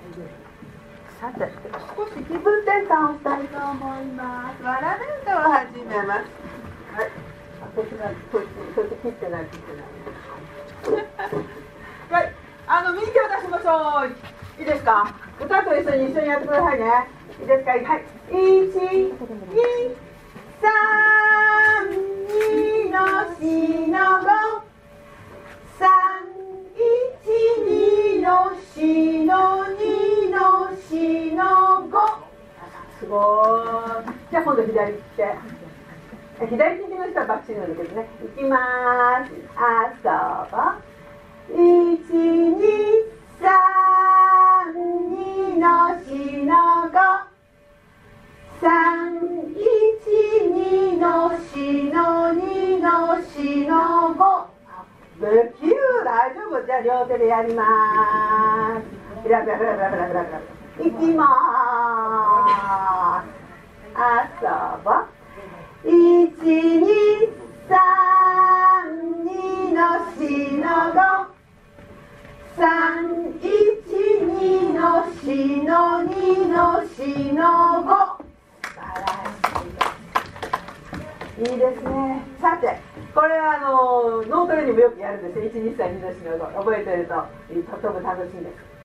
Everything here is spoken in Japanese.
さて、少し気分転換をしたいと思います。わら弁当を始めます。はい。そっち切ってない。はい。右手を出しましょう。いいですか？歌と一緒にやってくださいね。いいですか？はい。1、2、3、2の4の5。3、1、2の4の2の4の5。すごーい。じゃあ今度左手。左利きの人はバッチリなんだけどね。いきまーす。遊ぼう。1、2、3、2の4の5。3、1、2の4の2の4の5。できる、大丈夫。じゃあ両手でやりまーす。いきまーす。遊ぼう。1、2、3、2の4の5。3、1、2の4の2の4の5。いいですね。さて、これは脳トレにもよくやるんですよ。1、2、3、2の4の5。覚えてるととても楽しいです。